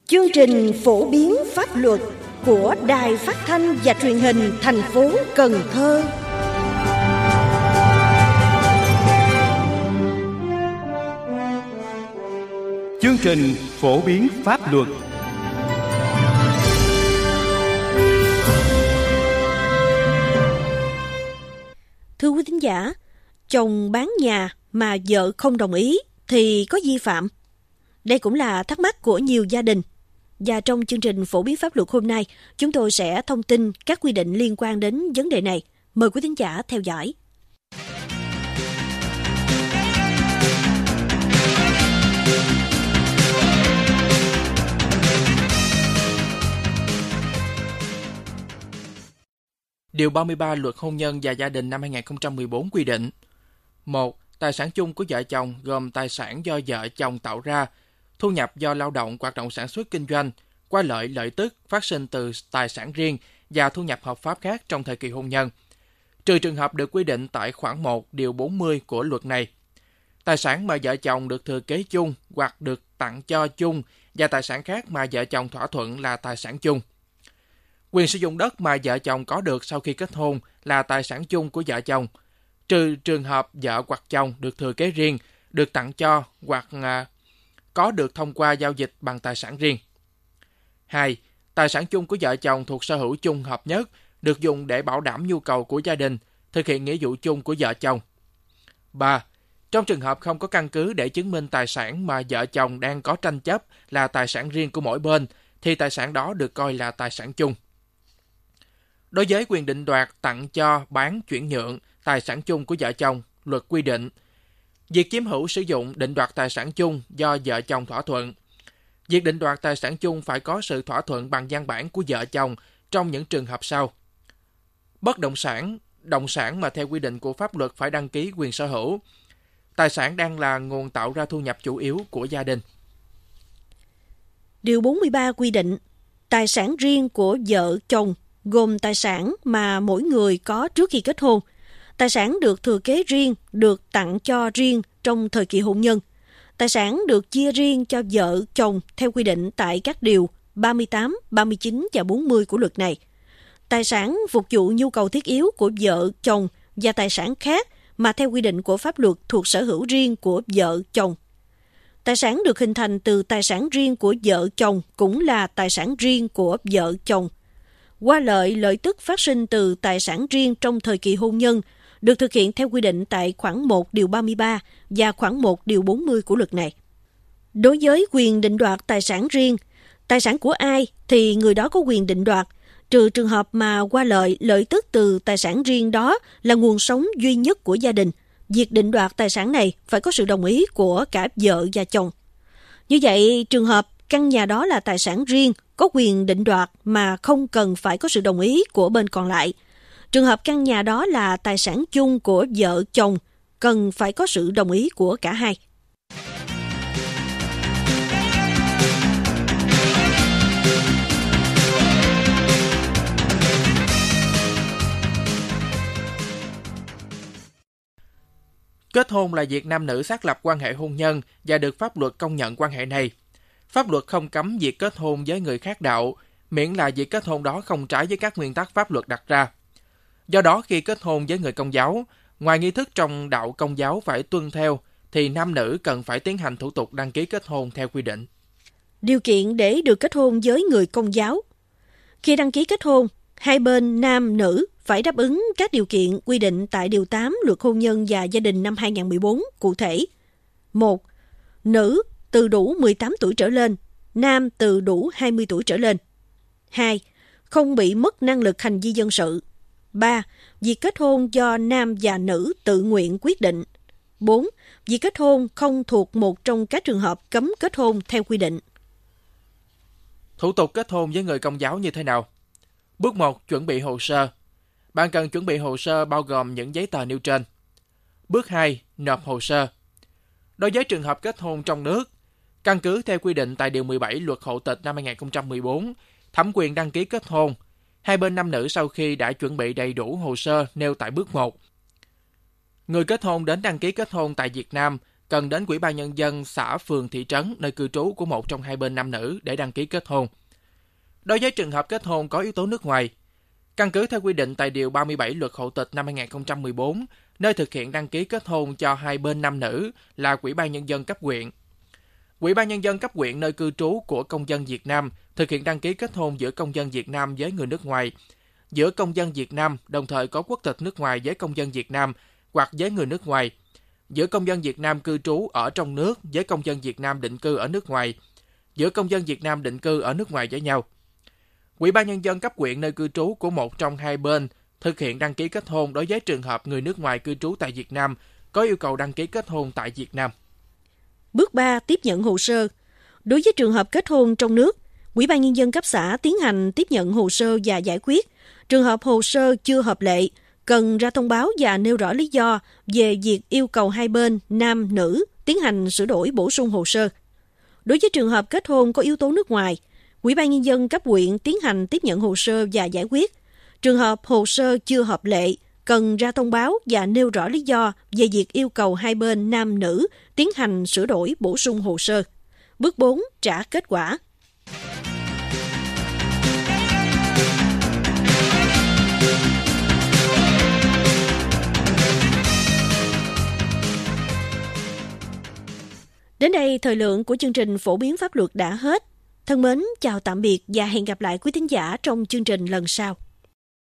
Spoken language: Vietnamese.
Chương trình phổ biến pháp luật của Đài Phát thanh và Truyền hình thành phố Cần Thơ. Chương trình phổ biến pháp luật. Thưa quý thính giả, chồng bán nhà mà vợ không đồng ý thì có vi phạm? Đây cũng là thắc mắc của nhiều gia đình. Và trong chương trình phổ biến pháp luật hôm nay, chúng tôi sẽ thông tin các quy định liên quan đến vấn đề này. Mời quý thính giả theo dõi. Điều 33 Luật Hôn nhân và Gia đình năm 2014 quy định: 1. Tài sản chung của vợ chồng gồm tài sản do vợ chồng tạo ra, thu nhập do lao động hoạt động sản xuất kinh doanh, qua lợi tức phát sinh từ tài sản riêng và thu nhập hợp pháp khác trong thời kỳ hôn nhân, trừ trường hợp được quy định tại khoản 1 điều 40 của luật này. Tài sản mà vợ chồng được thừa kế chung hoặc được tặng cho chung và tài sản khác mà vợ chồng thỏa thuận là tài sản chung. Quyền sử dụng đất mà vợ chồng có được sau khi kết hôn là tài sản chung của vợ chồng, trừ trường hợp vợ hoặc chồng được thừa kế riêng, được tặng cho hoặc có được thông qua giao dịch bằng tài sản riêng. 2. Tài sản chung của vợ chồng thuộc sở hữu chung hợp nhất, được dùng để bảo đảm nhu cầu của gia đình, thực hiện nghĩa vụ chung của vợ chồng. 3. Trong trường hợp không có căn cứ để chứng minh tài sản mà vợ chồng đang có tranh chấp là tài sản riêng của mỗi bên, thì tài sản đó được coi là tài sản chung. Đối với quyền định đoạt, tặng cho, bán, chuyển nhượng tài sản chung của vợ chồng, luật quy định: việc chiếm hữu sử dụng định đoạt tài sản chung do vợ chồng thỏa thuận. Việc định đoạt tài sản chung phải có sự thỏa thuận bằng văn bản của vợ chồng trong những trường hợp sau: bất động sản, động sản mà theo quy định của pháp luật phải đăng ký quyền sở hữu. Tài sản đang là nguồn tạo ra thu nhập chủ yếu của gia đình. Điều 43 quy định: tài sản riêng của vợ chồng gồm tài sản mà mỗi người có trước khi kết hôn, tài sản được thừa kế riêng, được tặng cho riêng trong thời kỳ hôn nhân, tài sản được chia riêng cho vợ chồng theo quy định tại các điều 38, 39 và 40 của luật này, tài sản phục vụ nhu cầu thiết yếu của vợ chồng và tài sản khác mà theo quy định của pháp luật thuộc sở hữu riêng của vợ chồng. Tài sản được hình thành từ tài sản riêng của vợ chồng cũng là tài sản riêng của vợ chồng. Qua lợi tức phát sinh từ tài sản riêng trong thời kỳ hôn nhân được thực hiện theo quy định tại khoản 1 điều 33 và khoản 1 điều 40 của luật này. Đối với quyền định đoạt tài sản riêng, tài sản của ai thì người đó có quyền định đoạt, trừ trường hợp mà qua lợi tức từ tài sản riêng đó là nguồn sống duy nhất của gia đình. Việc định đoạt tài sản này phải có sự đồng ý của cả vợ và chồng. Như vậy, trường hợp căn nhà đó là tài sản riêng, có quyền định đoạt mà không cần phải có sự đồng ý của bên còn lại. Trường hợp căn nhà đó là tài sản chung của vợ chồng, cần phải có sự đồng ý của cả hai. Kết hôn là việc nam nữ xác lập quan hệ hôn nhân và được pháp luật công nhận quan hệ này. Pháp luật không cấm việc kết hôn với người khác đạo, miễn là việc kết hôn đó không trái với các nguyên tắc pháp luật đặt ra. Do đó, khi kết hôn với người Công giáo, ngoài nghi thức trong đạo Công giáo phải tuân theo, thì nam nữ cần phải tiến hành thủ tục đăng ký kết hôn theo quy định. Điều kiện để được kết hôn với người Công giáo: khi đăng ký kết hôn, hai bên nam nữ phải đáp ứng các điều kiện quy định tại điều 8 Luật Hôn nhân và Gia đình năm 2014, cụ thể: 1. Nữ từ đủ 18 tuổi trở lên, nam từ đủ 20 tuổi trở lên. 2. Không bị mất năng lực hành vi dân sự. 3. Việc kết hôn do nam và nữ tự nguyện quyết định. 4. Việc kết hôn không thuộc một trong các trường hợp cấm kết hôn theo quy định. Thủ tục kết hôn với người Công giáo như thế nào? Bước 1. Chuẩn bị hồ sơ. Bạn cần chuẩn bị hồ sơ bao gồm những giấy tờ nêu trên. Bước 2. Nộp hồ sơ. Đối với trường hợp kết hôn trong nước, căn cứ theo quy định tại Điều 17 Luật Hộ tịch năm 2014, thẩm quyền đăng ký kết hôn, hai bên nam nữ sau khi đã chuẩn bị đầy đủ hồ sơ nêu tại bước 1. Người kết hôn đến đăng ký kết hôn tại Việt Nam cần đến Ủy ban Nhân dân xã, phường, thị trấn nơi cư trú của một trong hai bên nam nữ để đăng ký kết hôn. Đối với trường hợp kết hôn có yếu tố nước ngoài, căn cứ theo quy định tại Điều 37 Luật Hộ tịch năm 2014, nơi thực hiện đăng ký kết hôn cho hai bên nam nữ là Ủy ban Nhân dân cấp huyện. Ủy ban Nhân dân cấp huyện nơi cư trú của công dân Việt Nam thực hiện đăng ký kết hôn giữa công dân Việt Nam với người nước ngoài, giữa công dân Việt Nam đồng thời có quốc tịch nước ngoài với công dân Việt Nam hoặc với người nước ngoài, giữa công dân Việt Nam cư trú ở trong nước với công dân Việt Nam định cư ở nước ngoài, giữa công dân Việt Nam định cư ở nước ngoài với nhau. Ủy ban Nhân dân cấp huyện nơi cư trú của một trong hai bên thực hiện đăng ký kết hôn đối với trường hợp người nước ngoài cư trú tại Việt Nam có yêu cầu đăng ký kết hôn tại Việt Nam. Bước 3. Tiếp nhận hồ sơ. Đối với trường hợp kết hôn trong nước, Ủy ban Nhân dân cấp xã tiến hành tiếp nhận hồ sơ và giải quyết. Trường hợp hồ sơ chưa hợp lệ, cần ra thông báo và nêu rõ lý do về việc yêu cầu hai bên, nam, nữ, tiến hành sửa đổi bổ sung hồ sơ. Đối với trường hợp kết hôn có yếu tố nước ngoài, Ủy ban Nhân dân cấp huyện tiến hành tiếp nhận hồ sơ và giải quyết. Trường hợp hồ sơ chưa hợp lệ, cần ra thông báo và nêu rõ lý do về việc yêu cầu hai bên nam nữ tiến hành sửa đổi bổ sung hồ sơ. Bước 4. Trả kết quả. Đến đây, thời lượng của chương trình phổ biến pháp luật đã hết. Thân mến, chào tạm biệt và hẹn gặp lại quý thính giả trong chương trình lần sau.